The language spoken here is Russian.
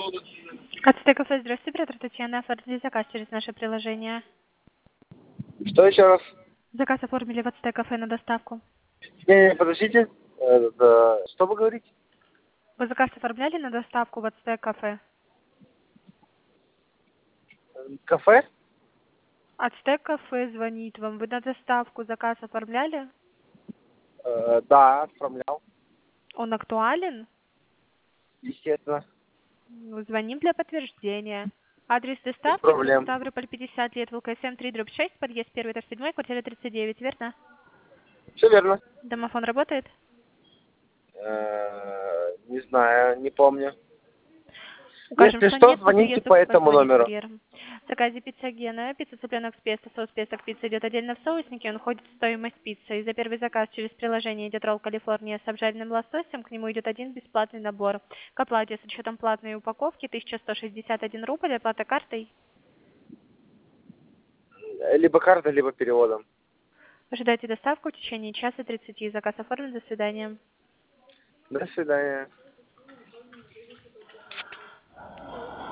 АЦТ кафе, здравствуйте, оператор Татьяна. Оформили заказ через наше приложение. Что еще раз? Заказ оформили в АЦТ кафе на доставку. Не, подождите. Что вы говорите? Вы заказ оформляли на доставку в АЦТ кафе? Кафе? АЦТ кафе звонит вам. Вы на доставку заказ оформляли? Да, отправлял. Он актуален? Естественно. Звоним для подтверждения. Адрес Без доставки город проблем. Ставрополь 50 лет, ВКСМ 3/6, подъезд 1, этаж 7, квартира 39, верно? Все верно. Домофон работает? Не знаю, не помню. Укажем, Если что что, нет, по звоните приезду по этому позвонит номеру. курьер. В заказе пицца Гена, пицца цыпленок с песто, соус песто к пицце идет отдельно в соуснике, он входит в стоимость пиццы. И за первый заказ через приложение идет ролл Калифорния с обжаренным лососем, к нему идет один бесплатный набор. К оплате с учетом платной упаковки 1161 рубль, оплата картой. Либо картой, либо переводом. Ожидайте доставку в течение часа 30. Заказ оформлен, до свидания. До свидания.